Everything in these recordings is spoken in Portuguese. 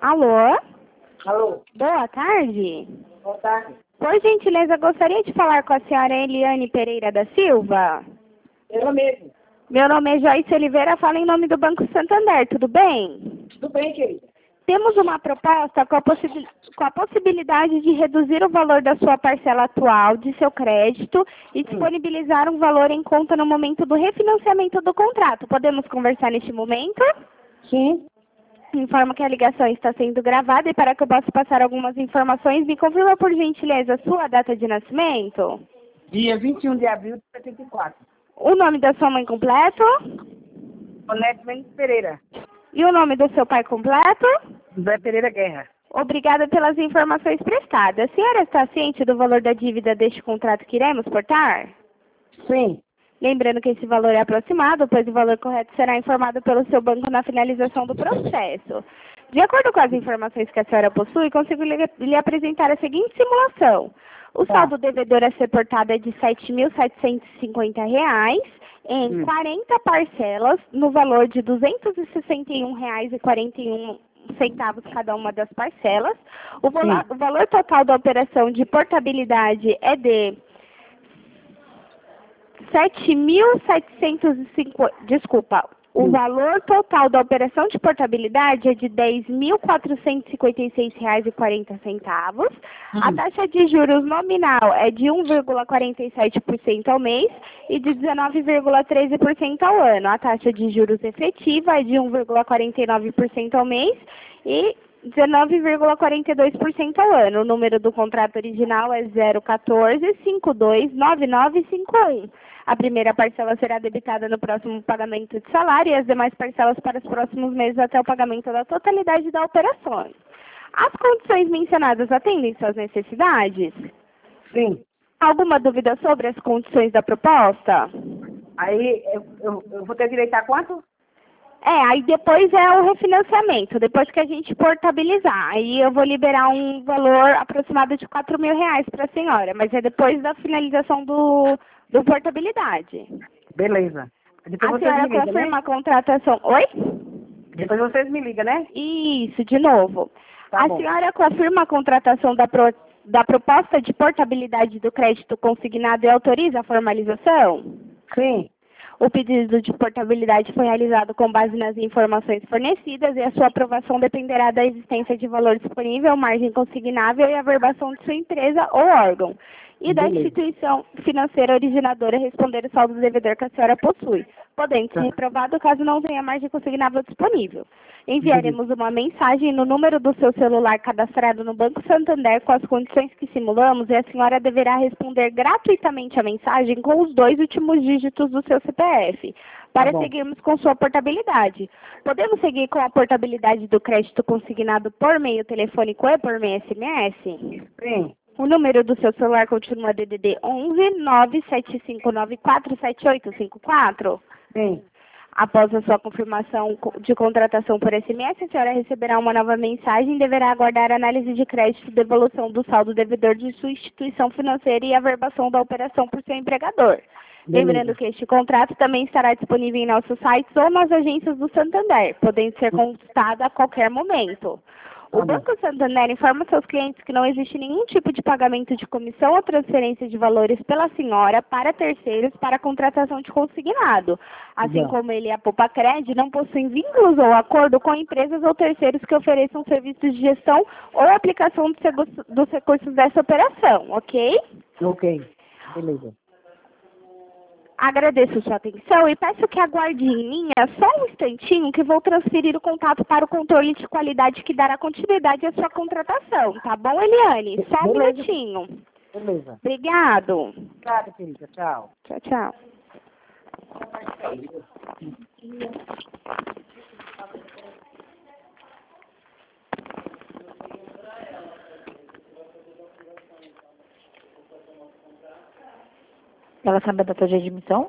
Alô? Alô, Boa tarde. boa tarde. Por gentileza, gostaria de falar com a senhora Eliane Pereira da Silva? Eu mesmo. Meu nome é Joyce Oliveira, falo em nome do Banco Santander, tudo bem? Tudo bem, querida? Temos uma proposta com a possibilidade de reduzir o valor da sua parcela atual de seu crédito e disponibilizar um valor em conta no momento do refinanciamento do contrato. Podemos conversar neste momento? Sim. Informo que a ligação está sendo gravada e para que eu possa passar algumas informações, me confirma por gentileza a sua data de nascimento? Dia 21 de abril de 74. O nome da sua mãe completo? Onete Mendes Pereira. E o nome do seu pai completo? José Pereira Guerra. Obrigada pelas informações prestadas. A senhora está ciente do valor da dívida deste contrato que iremos portar? Sim. Lembrando que esse valor é aproximado, pois o valor correto será informado pelo seu banco na finalização do processo. De acordo com as informações que a senhora possui, consigo lhe apresentar a seguinte simulação. O saldo devedor a ser portado é de R$ 7.750 em 40 parcelas, no valor de R$ 261,41 cada uma das parcelas. O valor total da operação de portabilidade é de 7.750, desculpa, o valor total da operação de portabilidade é de R$ 10.456,40. A taxa de juros nominal é de 1,47% ao mês e de 19,13% ao ano. A taxa de juros efetiva é de 1,49% ao mês e 19,42% ao ano. O número do contrato original é 014-529951. A primeira parcela será debitada no próximo pagamento de salário e as demais parcelas para os próximos meses até o pagamento da totalidade da operação. As condições mencionadas atendem suas necessidades? Sim. Alguma dúvida sobre as condições da proposta? Aí eu vou ter direito a quanto? Aí depois é o refinanciamento, depois que a gente portabilizar. Aí eu vou liberar um valor aproximado de R$ 4.000 para a senhora, mas é depois da finalização do portabilidade. Beleza. Depois A vocês senhora me ligam, confirma né? a contratação. Oi? Depois vocês me ligam, né? Isso, de novo. Tá A bom. senhora confirma a contratação da proposta de portabilidade do crédito consignado e autoriza a formalização? Sim. O pedido de portabilidade foi realizado com base nas informações fornecidas e a sua aprovação dependerá da existência de valor disponível, margem consignável e averbação de sua empresa ou órgão e da instituição financeira originadora responder o saldo devedor que a senhora possui, podendo ser reprovado caso não tenha margem consignável disponível. Enviaremos uma mensagem no número do seu celular cadastrado no Banco Santander com as condições que simulamos e a senhora deverá responder gratuitamente a mensagem com os 2 últimos dígitos do seu CPF, para seguirmos com sua portabilidade. Podemos seguir com a portabilidade do crédito consignado por meio telefônico e por meio SMS? Sim. O número do seu celular continua DDD 11 97594 7854? Sim. Após a sua confirmação de contratação por SMS, a senhora receberá uma nova mensagem e deverá aguardar a análise de crédito e devolução do saldo devedor de sua instituição financeira e a averbação da operação por seu empregador. Lembrando que este contrato também estará disponível em nossos sites ou nas agências do Santander, podendo ser consultado a qualquer momento. O Banco Santander informa seus clientes que não existe nenhum tipo de pagamento de comissão ou transferência de valores pela senhora para terceiros para a contratação de consignado. Assim como ele e a Poupa-Cred não possuem vínculos ou acordo com empresas ou terceiros que ofereçam serviços de gestão ou aplicação dos recursos dessa operação, ok? Ok. Beleza. Agradeço sua atenção e peço que aguarde em linha só um instantinho que vou transferir o contato para o controle de qualidade que dará continuidade à sua contratação, tá bom, Eliane? Só um minutinho. Beleza. Obrigado. Obrigada, querida. Tchau. Tchau, tchau. Ela sabe a data de admissão?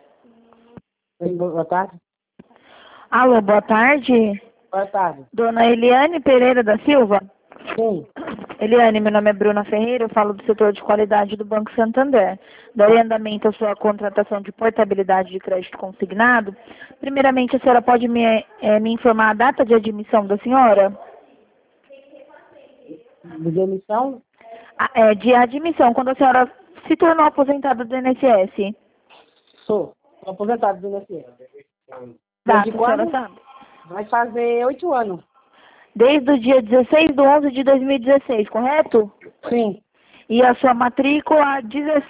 Boa tarde. Alô, boa tarde. Boa tarde. Dona Eliane Pereira da Silva? Sim. Eliane, meu nome é Bruna Ferreira, eu falo do setor de qualidade do Banco Santander. Darei andamento à sua contratação de portabilidade de crédito consignado. Primeiramente, a senhora pode me informar a data de admissão da senhora? De demissão? De admissão, quando a senhora se tornou aposentada do INSS. Sou aposentado do INSS. Data, Desde a senhora quando? sabe? Vai fazer 8 anos. Desde o dia 16/11 de 2016, correto? Sim. E a sua matrícula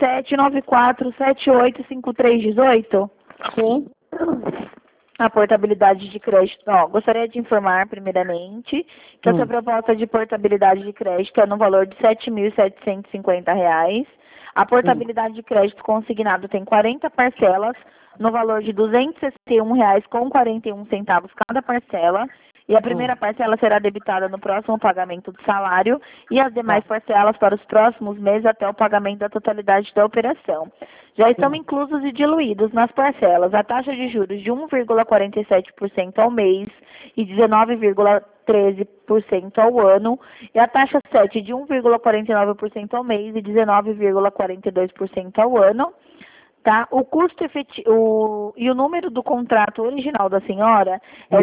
1794785318? Sim. A portabilidade de crédito. Gostaria de informar, primeiramente, que a sua proposta de portabilidade de crédito é no valor de R$ 7.750. A portabilidade de crédito consignado tem 40 parcelas, no valor de R$ 261,41 cada parcela. E a primeira parcela será debitada no próximo pagamento do salário e as demais parcelas para os próximos meses até o pagamento da totalidade da operação. Já estão inclusos e diluídos nas parcelas a taxa de juros de 1,47% ao mês e 19,13% ao ano e a taxa 7 de 1,49% ao mês e 19,42% ao ano. Tá? O custo efetivo e o número do contrato original da senhora é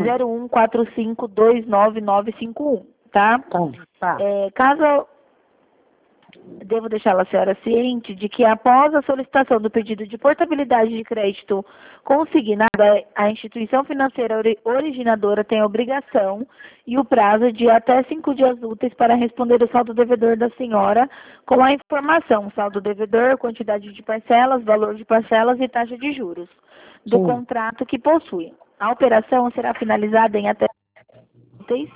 0145299951, tá? Tá. Caso devo deixar a senhora ciente de que após a solicitação do pedido de portabilidade de crédito consignada, a instituição financeira originadora tem a obrigação e o prazo de até 5 dias úteis para responder o saldo devedor da senhora com a informação, saldo devedor, quantidade de parcelas, valor de parcelas e taxa de juros do contrato que possui. A operação será finalizada em até úteis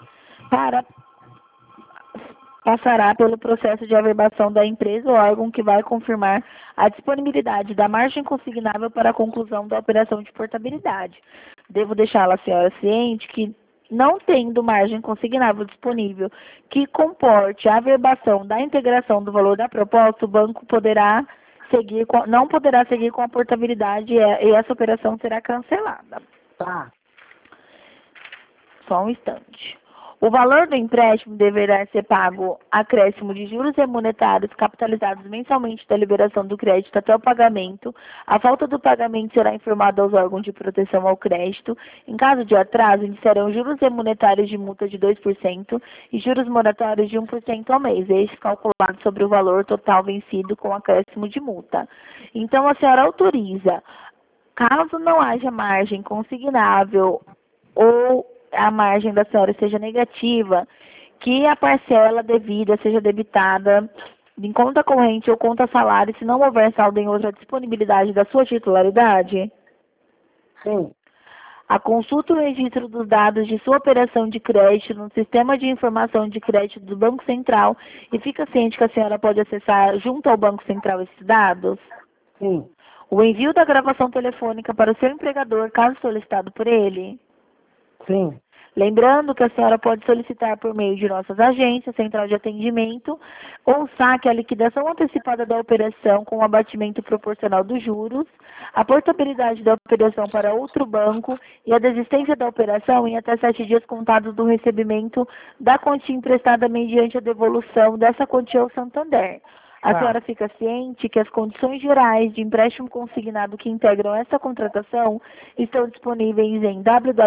passará pelo processo de averbação da empresa ou órgão que vai confirmar a disponibilidade da margem consignável para a conclusão da operação de portabilidade. Devo deixá-la, senhora, ciente que, não tendo margem consignável disponível que comporte a averbação da integração do valor da proposta, o banco não poderá seguir com a portabilidade e essa operação será cancelada. Tá. Só um instante. O valor do empréstimo deverá ser pago acréscimo de juros remunerados capitalizados mensalmente da liberação do crédito até o pagamento. A falta do pagamento será informada aos órgãos de proteção ao crédito. Em caso de atraso, iniciarão juros remuneratórios de multa de 2% e juros moratórios de 1% ao mês, este calculado sobre o valor total vencido com acréscimo de multa. Então, a senhora autoriza, caso não haja margem consignável ou a margem da senhora seja negativa, que a parcela devida seja debitada em conta corrente ou conta salário, se não houver saldo em outra disponibilidade da sua titularidade? Sim. A consulta e o registro dos dados de sua operação de crédito no sistema de informação de crédito do Banco Central e fica ciente que a senhora pode acessar junto ao Banco Central esses dados? Sim. O envio da gravação telefônica para o seu empregador, caso solicitado por ele? Sim. Lembrando que a senhora pode solicitar por meio de nossas agências, central de atendimento, ou saque a liquidação antecipada da operação com o abatimento proporcional dos juros, a portabilidade da operação para outro banco e a desistência da operação em até 7 dias contados do recebimento da quantia emprestada mediante a devolução dessa quantia ao Santander. A senhora fica ciente que as condições gerais de empréstimo consignado que integram essa contratação estão disponíveis em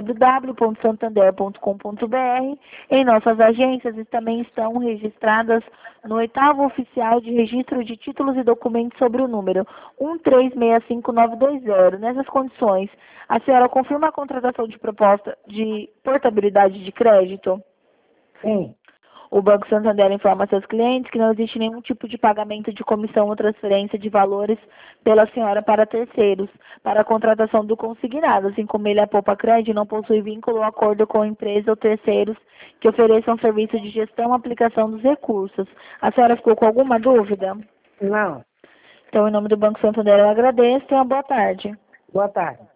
www.santander.com.br. Em nossas agências e também estão registradas no 8º Oficial de Registro de Títulos e Documentos sobre o número 1365920. Nessas condições, a senhora confirma a contratação de proposta de portabilidade de crédito? Sim. O Banco Santander informa a seus clientes que não existe nenhum tipo de pagamento de comissão ou transferência de valores pela senhora para terceiros, para a contratação do consignado, assim como ele, a Poupa Crédito, não possui vínculo ou acordo com empresa ou terceiros que ofereçam serviço de gestão ou aplicação dos recursos. A senhora ficou com alguma dúvida? Não. Então, em nome do Banco Santander, eu agradeço e uma boa tarde. Boa tarde.